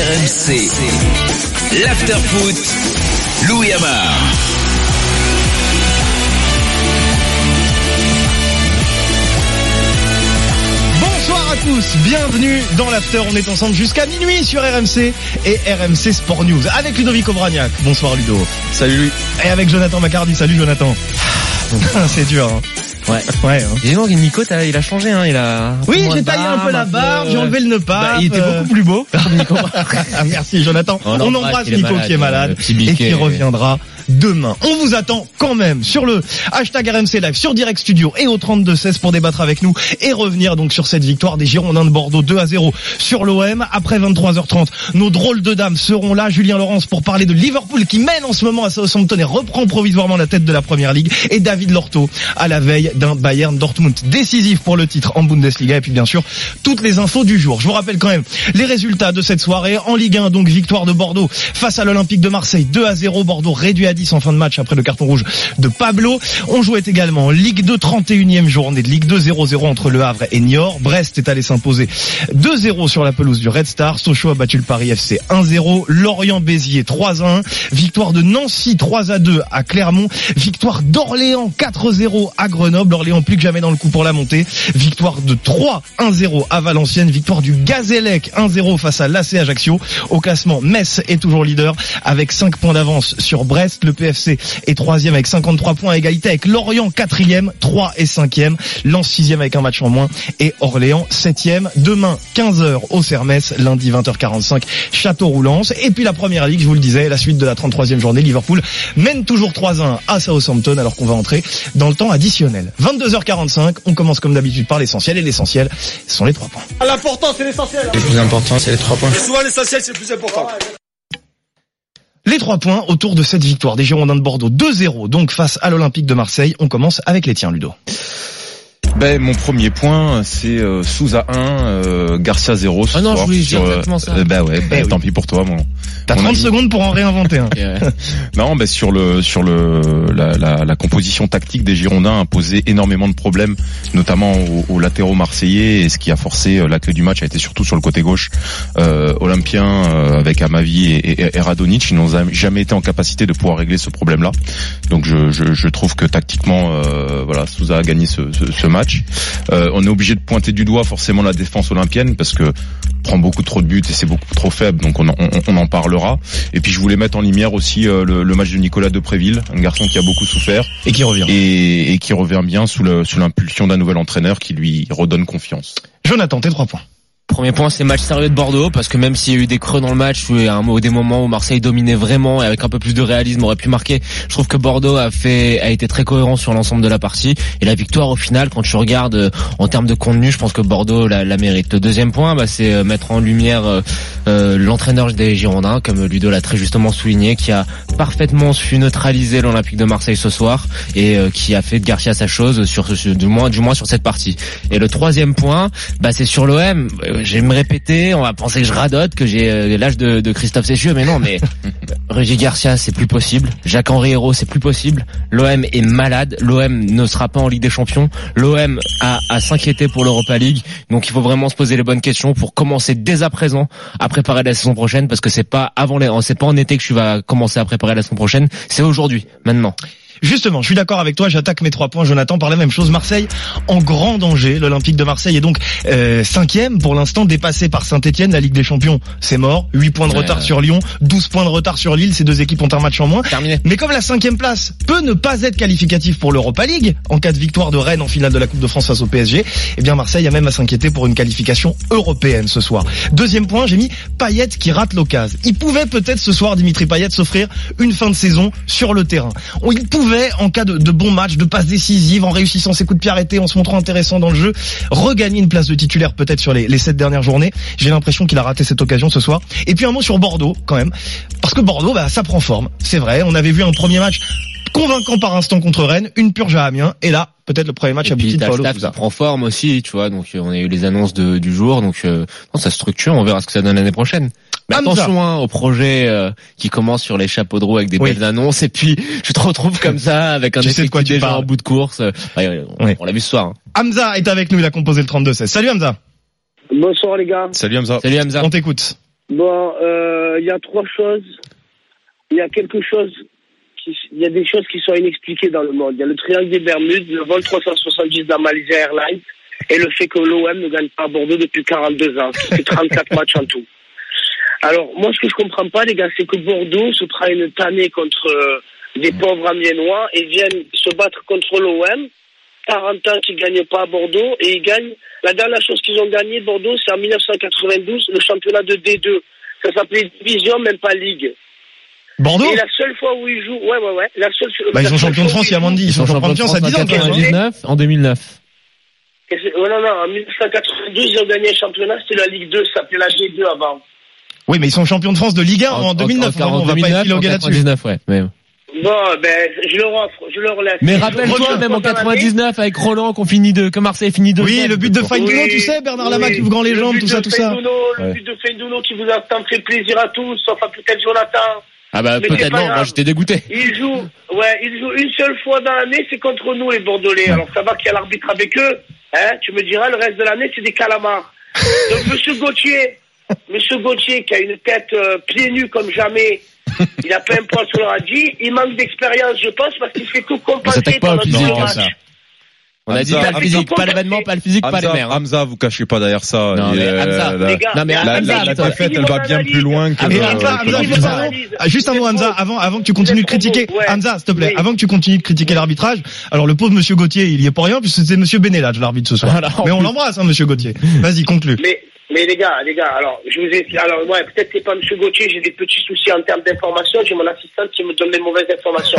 RMC, l'after-foot, Louis Amar. Bonsoir à tous, bienvenue dans l'after, on est ensemble jusqu'à minuit sur RMC et RMC Sport News avec Ludovic Obraniak. Bonsoir Ludo. Salut Louis. Et avec Jonathan Macardy, salut Jonathan. C'est dur hein. Ouais. Dis donc, Nico, il a changé, hein, il a... Oui, j'ai taillé un peu la barbe, j'ai enlevé le nœud pape. Il était beaucoup plus beau, Nico. Merci Jonathan. On embrasse Nico qui est malade et qui reviendra demain. On vous attend quand même sur le hashtag RMC Live, sur Direct Studio et au 32-16 pour débattre avec nous et revenir donc sur cette victoire des Girondins de Bordeaux 2-0 sur l'OM. Après 23h30, nos drôles de dames seront là. Julien Laurence pour parler de Liverpool qui mène en ce moment à Southampton et reprend provisoirement la tête de la Première Ligue, et David Lorto à la veille d'un Bayern Dortmund décisif pour le titre en Bundesliga. Et puis bien sûr toutes les infos du jour. Je vous rappelle quand même les résultats de cette soirée en Ligue 1. Donc victoire de Bordeaux face à l'Olympique de Marseille 2-0. Bordeaux réduit à 10 en fin de match après le carton rouge de Pablo. On jouait également en Ligue 2, 31e journée de Ligue 2, 0-0 entre Le Havre et Niort. Brest est allé s'imposer 2-0 sur la pelouse du Red Star. Sochaux a battu le Paris FC 1-0. Lorient-Béziers 3-1. Victoire de Nancy 3-2 à Clermont. Victoire d'Orléans 4-0 à Grenoble. Orléans plus que jamais dans le coup pour la montée. Victoire de 3-1-0 à Valenciennes. Victoire du Gazélec 1-0 face à l'AC Ajaccio. Au classement, Metz est toujours leader avec 5 points d'avance sur Brest. Le PFC est 3e avec 53 points à égalité avec Lorient 4e, 3 et 5e. Lens 6e avec un match en moins et Orléans 7e. Demain 15h au Sermès, lundi 20h45 Châteauroux-Lens. Et puis la Première Ligue, je vous le disais, la suite de la 33e journée. Liverpool mène toujours 3-1 à Southampton alors qu'on va entrer dans le temps additionnel. 22h45, on commence comme d'habitude par l'essentiel et l'essentiel ce sont les 3 points. L'important c'est l'essentiel. Le plus important c'est les 3 points. Souvent l'essentiel c'est le plus important. Les 3 points autour de cette victoire des Girondins de Bordeaux 2-0 donc face à l'Olympique de Marseille. On commence avec les tiens Ludo. Mon premier point, c'est Sousa 1, Garcia 0. Ah non, je voulais dire exactement ça. Tant pis pour toi, T'as 30 secondes pour en réinventer un. Non, sur la composition tactique des Girondins a posé énormément de problèmes, notamment aux latéraux marseillais, et ce qui a forcé la clé du match a été surtout sur le côté gauche olympien avec Amavi et Radonjic. Ils n'ont jamais été en capacité de pouvoir régler ce problème-là. Donc je trouve que tactiquement, Sousa a gagné ce match. On est obligé de pointer du doigt forcément la défense olympienne parce que prend beaucoup trop de buts et c'est beaucoup trop faible, donc on en parlera. Et puis je voulais mettre en lumière aussi le match de Nicolas Depréville, un garçon qui a beaucoup souffert et qui revient et qui revient bien sous l'impulsion d'un nouvel entraîneur qui lui redonne confiance. Jonathan, tes 3 points. Premier point, c'est match sérieux de Bordeaux, parce que même s'il y a eu des creux dans le match, des moments où Marseille dominait vraiment et avec un peu plus de réalisme aurait pu marquer, je trouve que Bordeaux a été très cohérent sur l'ensemble de la partie, et la victoire au final, quand tu regardes en termes de contenu, je pense que Bordeaux la mérite. Le deuxième point, c'est mettre en lumière l'entraîneur des Girondins, comme Ludo l'a très justement souligné, qui a parfaitement su neutraliser l'Olympique de Marseille ce soir et qui a fait de Garcia sa chose du moins sur cette partie. Et le troisième point, c'est sur l'OM. Je vais me répéter, on va penser que je radote, que j'ai l'âge de Christophe Cessieux, mais non, Rudy Garcia, c'est plus possible. Jacques-Henri Hérault, c'est plus possible. L'OM est malade. L'OM ne sera pas en Ligue des Champions. L'OM a à s'inquiéter pour l'Europa League. Donc il faut vraiment se poser les bonnes questions pour commencer dès à présent à préparer la saison prochaine, parce que c'est pas en été que tu vas commencer à préparer la saison prochaine. C'est aujourd'hui, maintenant. Justement, je suis d'accord avec toi, j'attaque mes 3 points, Jonathan, par la même chose. Marseille en grand danger, l'Olympique de Marseille est donc 5e pour l'instant, dépassé par Saint-Etienne, la Ligue des Champions, c'est mort, 8 points de retard sur Lyon, 12 points de retard sur Lille, ces 2 équipes ont un match en moins. Terminé. Mais comme la 5e place peut ne pas être qualificative pour l'Europa League, en cas de victoire de Rennes en finale de la Coupe de France face au PSG, eh bien Marseille a même à s'inquiéter pour une qualification européenne ce soir. Deuxième point, j'ai mis Payet qui rate l'occasion. Il pouvait peut-être ce soir, Dimitri Payet, s'offrir une fin de saison sur le terrain. Il pouvait, en cas de bons matchs, de passes décisives, en réussissant ses coups de pied arrêtés, en se montrant intéressant dans le jeu, regagner une place de titulaire peut-être sur les 7 dernières journées. J'ai l'impression qu'il a raté cette occasion ce soir. Et puis un mot sur Bordeaux quand même, parce que Bordeaux, ça prend forme, c'est vrai. On avait vu un premier match convaincant par instant contre Rennes, une purge à Amiens, et là peut-être le premier match abouti de Paulo Sousa. Ça prend forme aussi, tu vois. Donc on a eu les annonces du jour, donc ça structure. On verra ce que ça donne l'année prochaine. Mais attention au projet qui commence sur les chapeaux de roue avec des belles annonces, et puis tu te retrouves comme ça avec un effectif déjà en bout de course. On l'a vu ce soir. Hein. Hamza est avec nous, il a composé le 32-16. Salut Hamza. Bonsoir les gars. Salut Hamza. Salut Hamza. On t'écoute. Bon, il y a 3 choses. Il y a il y a des choses qui sont inexpliquées dans le monde. Il y a le triangle des Bermudes, le vol 370 de la Malaysia Airlines et le fait que l'OM ne gagne pas à Bordeaux depuis 42 ans. C'est 34 matchs en tout. Alors, moi, ce que je comprends pas, les gars, c'est que Bordeaux se prend une tannée contre des pauvres Amiénois et viennent se battre contre l'OM. 40 ans qu'ils gagnent pas à Bordeaux et ils gagnent. La dernière chose qu'ils ont gagné, Bordeaux, c'est en 1992, le championnat de D2. Ça s'appelait Division, même pas Ligue. Bordeaux? Et la seule fois où ils jouent, ouais. Ils sont champions de France, il y a Mandy. Ils sont champions de France à 10 ans, quand même. En 2009. En 1992, ils ont gagné un championnat, c'était la Ligue 2, ça s'appelait la G2 avant. Oui, mais ils sont champions de France de Ligue 1 en 2009. On va pas épiloguer là-dessus. Ouais. Bon, je leur laisse. Mais rappelle-toi, même en 99, avec Roland, que Marseille finit 2. Oui, le but de Feindouno, tu sais, Bernard Lama qui ouvre grand les jambes, tout ça. Le but de Feindouno qui vous a tant fait plaisir à tous, sauf à peut-être Jonathan. Ah bah, peut-être non, moi j'étais dégoûté. Ils jouent une seule fois dans l'année, c'est contre nous, les Bordelais. Alors, ça va qu'il y a l'arbitre avec eux. Tu me diras, le reste de l'année, c'est des calamars. Donc, Monsieur Gauthier, qui a une tête pieds nus comme jamais, il a pas un poil sur le radis, il manque d'expérience, je pense, parce qu'il fait tout compenser par notre match. On a dit pas le physique, pas l'événement, pas le physique, pas les mères. Hamza, vous cachez pas derrière ça. Non, mais Hamza, la défaite, elle va bien plus loin que... Juste un mot, Hamza, avant que tu continues de critiquer, Hamza, s'il te plaît, avant que tu continues de critiquer l'arbitrage, alors le pauvre Monsieur Gauthier, il y est pour rien, puisque c'est Monsieur Benelage, l'arbitre ce soir. Mais on l'embrasse, Monsieur Gauthier. Vas-y, conclue. Mais les gars, alors, peut-être c'est pas Monsieur Gauthier, j'ai des petits soucis en termes d'information, j'ai mon assistante qui me donne les mauvaises informations.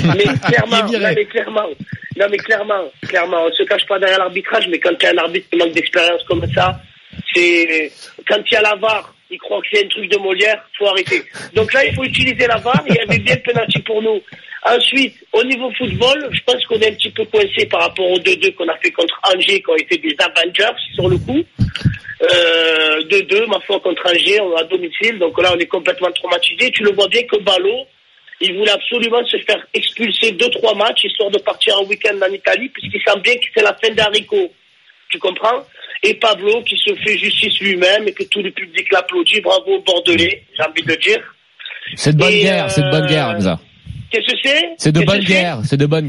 mais clairement, on se cache pas derrière l'arbitrage, mais quand il y a un arbitre qui manque d'expérience comme ça, c'est, quand il y a la VAR, il croit que c'est un truc de Molière, faut arrêter. Donc là, il faut utiliser la VAR, il y avait bien le penalty pour nous. Ensuite, au niveau football, je pense qu'on est un petit peu coincé par rapport aux 2-2 qu'on a fait contre Angers, qui ont été des Avengers sur le coup. 2-2, ma foi, contre Angers, on est à domicile, donc là on est complètement traumatisé. Tu le vois bien que Ballot, il voulait absolument se faire expulser 2-3 matchs, histoire de partir en week-end en Italie, puisqu'il sent bien que c'est la fin d'Haricot. Tu comprends? Et Pablo qui se fait justice lui-même et que tout le public l'applaudit, bravo aux Bordelais, j'ai envie de dire. C'est de bonne guerre, Hamza. Qu'est-ce que c'est? C'est de bonne guerre. C'est de bonne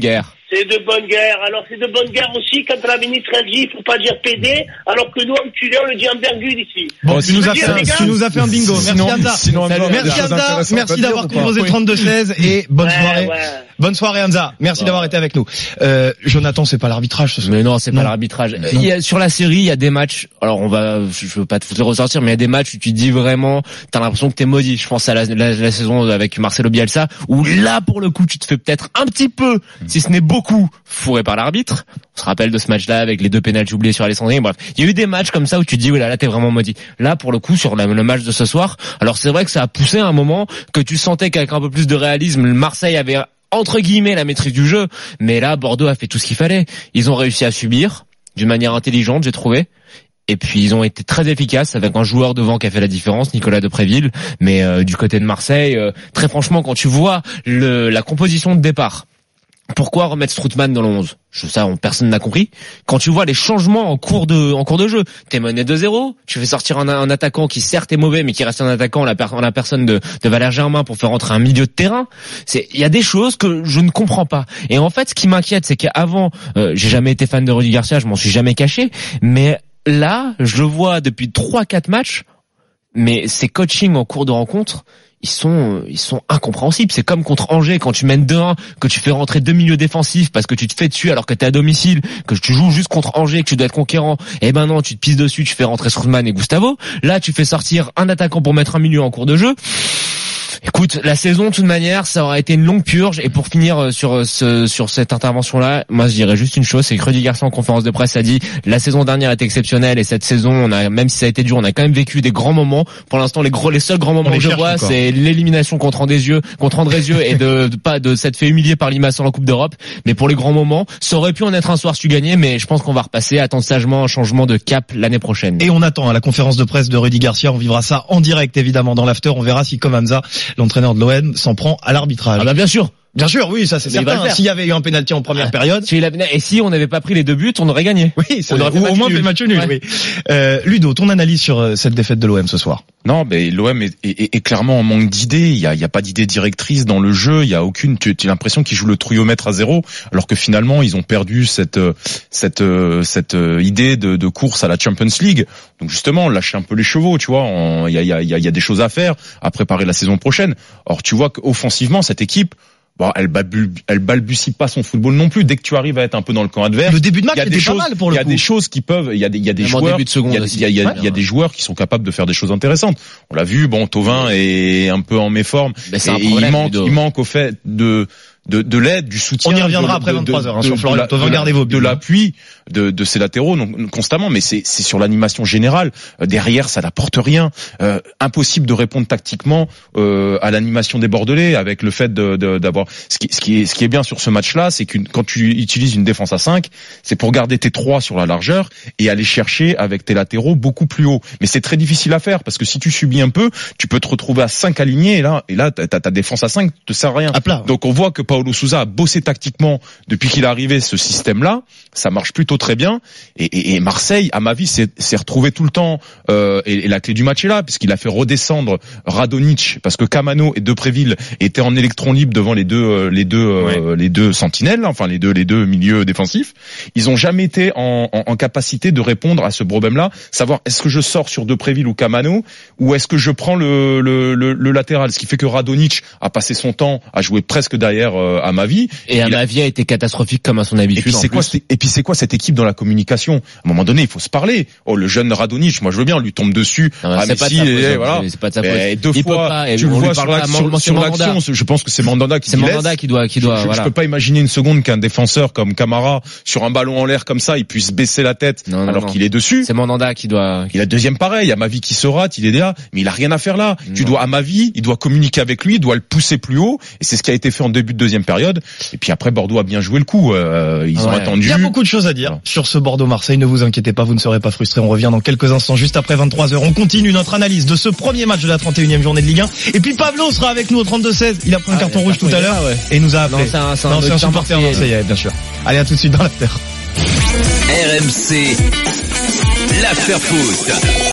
guerre. Alors, c'est de bonne guerre aussi quand la ministre a dit, il faut pas dire PD, alors que nous, enculés, on le dit en virgule ici. Bon, tu nous as fait un bingo. Merci Hamza. Merci d'avoir composé le 32-16 et bonne soirée. Bonne soirée Hamza. Merci d'avoir été avec nous. Jonathan, c'est pas l'arbitrage ce soir. Mais non, c'est pas l'arbitrage. Sur la série, il y a des matchs. Alors je veux pas te ressortir, mais il y a des matchs où tu te dis vraiment, t'as l'impression que t'es maudit. Je pense à la saison avec Marcelo Bielsa, où là, pour le coup, tu te fais peut-être un petit peu, si ce n'est beaucoup, fourré par l'arbitre. On se rappelle de ce match-là avec les 2 pénaltys oubliés sur Alessandrini. Bref, il y a eu des matchs comme ça où tu te dis, oui, là, t'es vraiment maudit. Là, pour le coup, sur le match de ce soir, alors c'est vrai que ça a poussé à un moment que tu sentais qu'avec un peu plus de réalisme, le Marseille avait entre guillemets la maîtrise du jeu, mais là Bordeaux a fait tout ce qu'il fallait. Ils ont réussi à subir d'une manière intelligente, j'ai trouvé. Et puis ils ont été très efficaces avec un joueur devant qui a fait la différence, Nicolas Depréville. Mais du côté de Marseille, très franchement, quand tu vois la composition de départ, pourquoi remettre Strootman dans le 11? Personne n'a compris. Quand tu vois les changements en cours de jeu, t'es mené 2-0, tu fais sortir un attaquant qui certes est mauvais, mais qui reste un attaquant, la personne de Valère Germain pour faire rentrer un milieu de terrain. Il y a des choses que je ne comprends pas. Et en fait, ce qui m'inquiète, c'est qu'avant, j'ai jamais été fan de Rudy Garcia, je m'en suis jamais caché, mais là, je le vois depuis 3-4 matchs, mais ces coachings en cours de rencontre, ils sont incompréhensibles. C'est comme contre Angers quand tu mènes 2-1, que tu fais rentrer 2 milieux défensifs parce que tu te fais dessus alors que t'es à domicile, que tu joues juste contre Angers, que tu dois être conquérant. Et ben non, tu te pisses dessus, tu fais rentrer Strootman et Gustavo. Là, tu fais sortir un attaquant pour mettre un milieu en cours de jeu. Écoute, la saison, de toute manière, ça aura été une longue purge. Et pour finir sur cette intervention-là, moi, je dirais juste une chose, c'est que Rudy Garcia en conférence de presse a dit la saison dernière est exceptionnelle et cette saison, même si ça a été dur, on a quand même vécu des grands moments. Pour l'instant, les seuls grands moments que je vois, c'est l'élimination contre Andrézieux et de s'être fait humilier par Limassol en Coupe d'Europe. Mais pour les grands moments, ça aurait pu en être un soir si tu gagnais, mais je pense qu'on va repasser, attendre sagement un changement de cap l'année prochaine. Et on attend la conférence de presse de Rudy Garcia, on vivra ça en direct évidemment dans l'after, on verra si comme Hamza, l'entraîneur de l'OM s'en prend à l'arbitrage. Ah bah bien sûr. Bien sûr, oui, ça c'est certain. S'il y avait eu un penalty en première période. Et si on n'avait pas pris les 2 buts, on aurait gagné. Oui, on aurait au moins fait match nul. Oui. Ludo, ton analyse sur cette défaite de l'OM ce soir? Non, mais l'OM est clairement en manque d'idées. Il y a pas d'idée directrice dans le jeu. Il y a aucune. Tu as l'impression qu'ils jouent le trouillomètre à 0, alors que finalement ils ont perdu cette idée de course à la Champions League. Donc justement, lâcher un peu les chevaux, tu vois. Il y a des choses à faire, à préparer la saison prochaine. Or, tu vois qu'offensivement cette équipe. Bon, elle balbutie pas son football non plus. Dès que tu arrives à être un peu dans le camp adverse, le début de match était pas mal pour le coup. Il y a des choses qui peuvent, il y a des joueurs, il y a des joueurs qui sont capables de faire des choses intéressantes. On l'a vu, bon, Thauvin est un peu en méforme. Il manque au fait de l'aide, du soutien. On y reviendra après 23h, sur Florian Thauvin, gardez vos buts. De l'appui de ses latéraux, donc, constamment, mais c'est sur l'animation générale. Derrière, ça n'apporte rien. Impossible de répondre tactiquement, à l'animation des Bordelais, avec le fait d'avoir, ce qui est bien sur ce match-là, c'est que quand tu utilises une défense à 5, c'est pour garder tes 3 sur la largeur et aller chercher avec tes latéraux beaucoup plus haut. Mais c'est très difficile à faire, parce que si tu subis un peu, tu peux te retrouver à 5 alignés, et là, ta défense à 5 te sert à rien. Donc on voit que Paulo Sousa a bossé tactiquement depuis qu'il est arrivé, ce système-là, ça marche plutôt très bien. Et Marseille, à ma vie, s'est retrouvé tout le temps. Et la clé du match est là, puisqu'il a fait redescendre Radonjic, parce que Camano et Depréville étaient en électron libre devant les deux sentinelles, enfin les deux milieux défensifs. Ils ont jamais été en capacité de répondre à ce problème-là, savoir est-ce que je sors sur Depréville ou Camano, ou est-ce que je prends le latéral. Ce qui fait que Radonjic a passé son temps à jouer presque derrière à ma vie. Et ma vie a été catastrophique comme à son habitude. Et puis c'est quoi cette équipe dans la communication? À un moment donné, il faut se parler. Oh, le jeune Radonjic, moi je veux bien, on lui tombe dessus. C'est pas de sa faute. Deux fois, tu le vois sur l'action, je pense que c'est Mandanda qui doit. Je peux pas imaginer une seconde qu'un défenseur comme Camara, sur un ballon en l'air comme ça, il puisse baisser la tête alors qu'il est dessus. C'est Mandanda qui doit. Il a deuxième pareil, à ma vie qui se rate, il est là, mais il a rien à faire là. Tu dois, à ma vie, il doit communiquer avec lui, il doit le pousser plus haut, et c'est ce qui a été fait en début de deuxième période. Et puis après, Bordeaux a bien joué le coup. Ils ont attendu. Il y a beaucoup de choses à dire sur ce Bordeaux-Marseille. Ne vous inquiétez pas, vous ne serez pas frustrés. On revient dans quelques instants, juste après 23h. On continue notre analyse de ce premier match de la 31e journée de Ligue 1. Et puis Pablo sera avec nous au 32-16. Il a pris un carton rouge tout à l'heure et il nous a appelé. C'est un supporter marseillais, bien sûr. Allez, à tout de suite dans l'after. RMC, l'after foot.